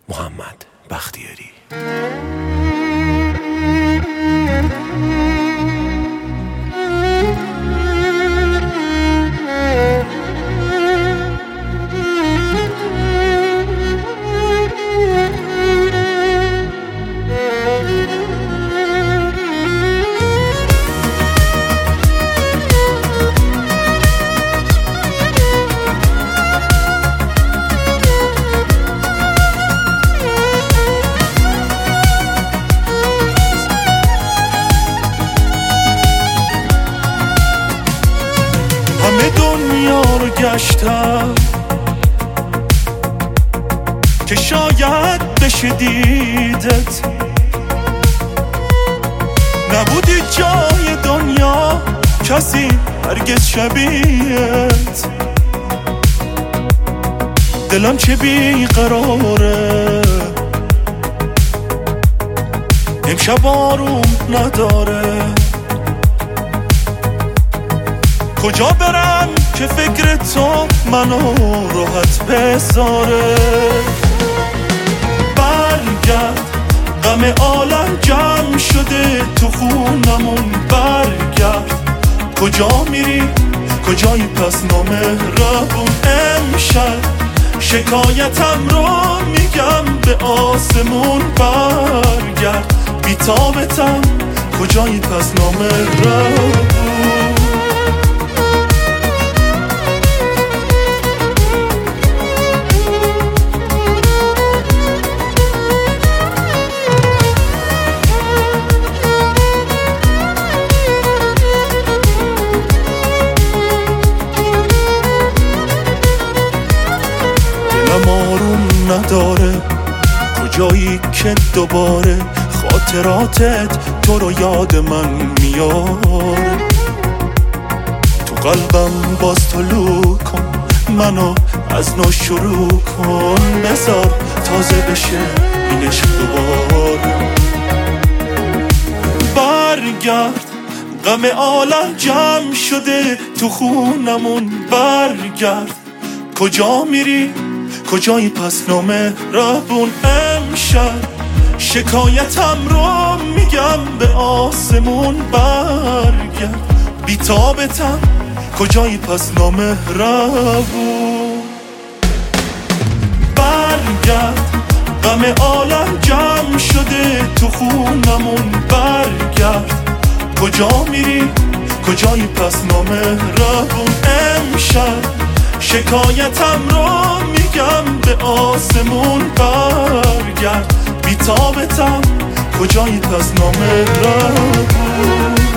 محمد بختیاری. همه دنیا رو گشتم که شاید بشه دیدت، نبودی جای دنیا کسی هرگز شبیهت. دلم چه بیقراره امشب آروم نداره، کجا برم که فکر تو منو راحت بذاره. برگرد غم عالم جمع شده تو خونمون، برگرد کجا میری کجایی پس نامهربون. امشب شکایتم رو میگم به آسمون، برگرد بی‌تابتم کجایی پس نامهربون. آروم نداره کجایی که دوباره خاطراتت تو رو یاد من میاره. تو قلبم باز طلوع کن، منو از نو شروع کن، بذار تازه بشه این عشق دوباره. برگرد غم عالم جمع شده تو خونمون، برگرد کجا میری کجایی پس نامهربون. امشب شکایتم رو میگم به آسمون، برگرد بی‌تابتم کجایی پس نامهربون. برگرد غم عالم جمع شده تو خونمون، برگرد کجا میری کجایی پس نامهربون. امشب شکایتم رو میگم به آسمون، برگرد بی‌تابتم کجایی پس نامهربون.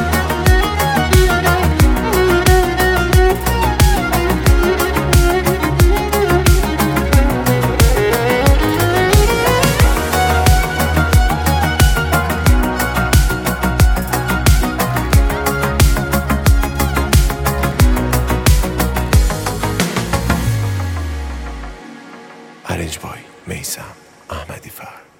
Arranged by میثم احمدی فر.